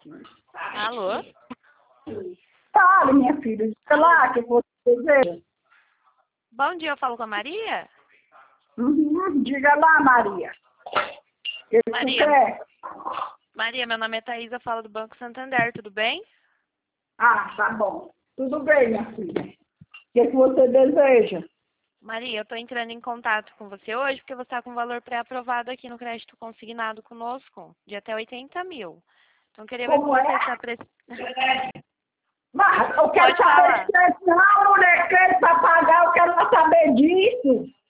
Alô? Fala, minha filha. Diga lá que você deseja. Bom dia, eu falo com a Maria? Diga lá, Maria. O que Maria. tu quer? Maria, meu nome é Thaís, eu falo do Banco Santander, tudo bem? Ah, tá bom. Tudo bem, minha filha. O que você deseja? Maria, eu estou entrando em contato com você hoje porque você está com valor pré-aprovado aqui no crédito consignado conosco, de até 80 mil. Então, eu queria ver com Como você é? se está precisando. Mas eu quero Pode saber falar. de preço, não, mulher. Quero pra pagar, eu quero saber disso.